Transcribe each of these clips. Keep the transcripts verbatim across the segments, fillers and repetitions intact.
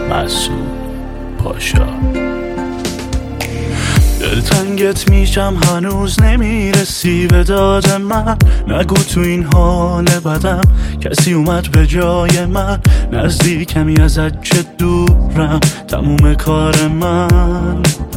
مسعود پاشا. دلتنگت میشم هنوز نمیرسی به داد من، نگو تو این حال بدم کسی اومد به جای من، نزدیکمی ازت چه دورم تموم کار من.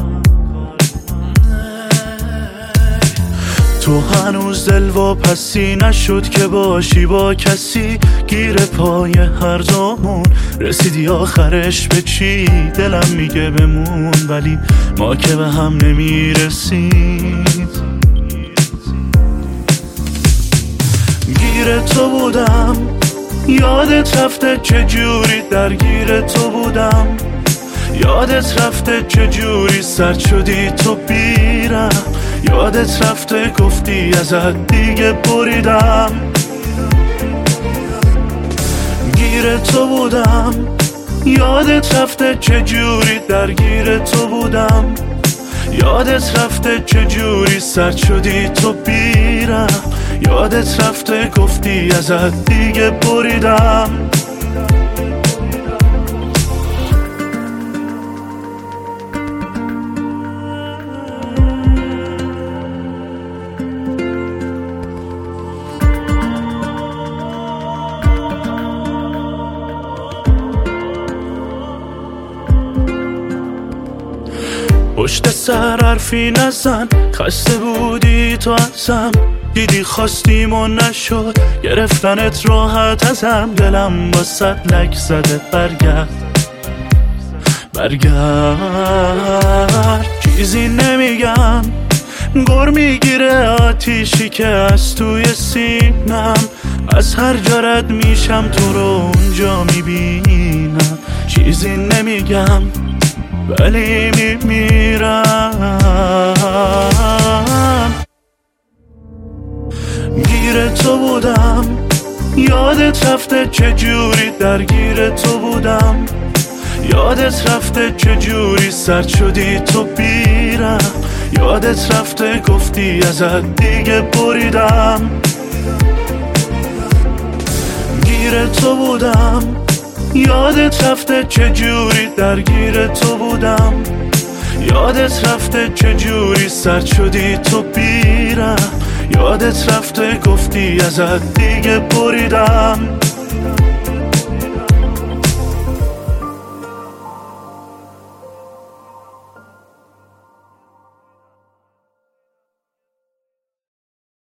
تو هنوز دل واپسی نشد که باشی با کسی، گیر پای هر دومون رسیدی آخرش به چی؟ دلم میگه بمون ولی ما که به هم نمیرسیم. گیر تو بودم یادت رفته چجوری درگیر تو بودم، یادت رفته چجوری سرد شدی تو بیرم، یادت رفته گفتی ازت دیگه بریدم. گیر تو بودم یادت رفته چجوری درگیر تو بودم، یادت رفته چجوری سرد شدی تو بیرم، یادت رفته گفتی ازت دیگه بریدم. پشت سر حرفی نزن، خسته بودی تو ازم، دیدی خواستیم و نشد گرفتنت راحت ازم، دلم با صد لک زده برگرد برگرد. چیزی نمیگم گر میگیره آتیشی که از توی سینم، از هر جا رد میشم تو رو اونجا میبینم. چیزی نمیگم ولی میمیرم. گیر تو بودم یادت رفته چجوری درگیر تو بودم، یادت رفته چجوری سرد شدی تو بیرم، یادت رفته گفتی ازت دیگه بریدم. گیر تو بودم یادت رفته چجوری درگیر تو بودم، یادت رفته چجوری سرد شدی تو بیرم، یادت رفته گفتی ازت دیگه بریدم.